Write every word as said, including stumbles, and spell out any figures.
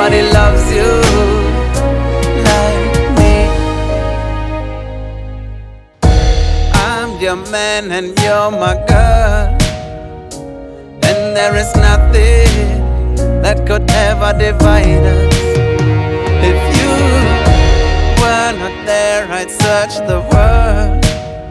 nobody loves you like me. I'm your man and you're my girl, and there is nothing that could ever divide us. If you were not there, I'd search the world